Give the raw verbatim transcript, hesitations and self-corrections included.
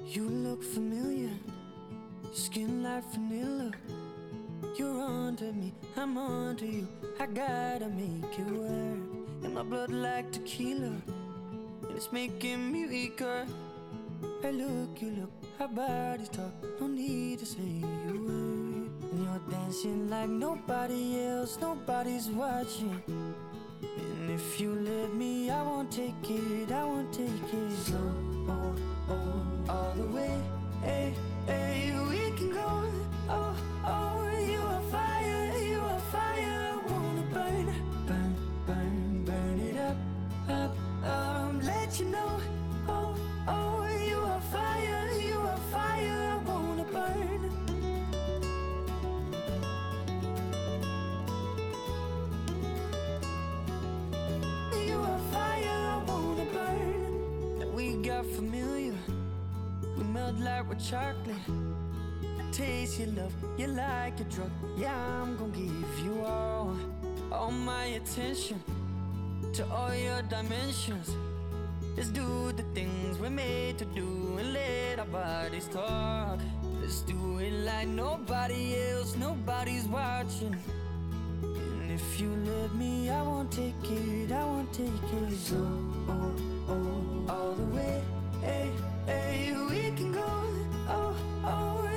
You look familiar, skin like vanilla. You're onto me, I'm onto you. I gotta make it work. And my blood like tequila, and it's making me weaker. Hey look, you look, our bodies talk, no need to say a word. And you're dancing like nobody else, nobody's watching. And if you let me, I won't take it, I won't take it. Slow, oh, oh, all the way, hey, hey, we can go. Oh, oh, you are fire, you are fire. I wanna burn, burn, burn, burn it up, up, um, let you know. Oh, oh, you are fire, you are fire. I wanna burn. We got familiar, we melt like with chocolate. I taste your love, you like a drug. Yeah, I'm gon' give you all, all my attention, to all your dimensions. Let's do the things we're made to do and let our bodies talk. Let's do it like nobody else, nobody's watching. And if you let me, I won't take it, I won't take it. Slow, oh, oh, all the way, hey, hey, we can go. Oh, oh,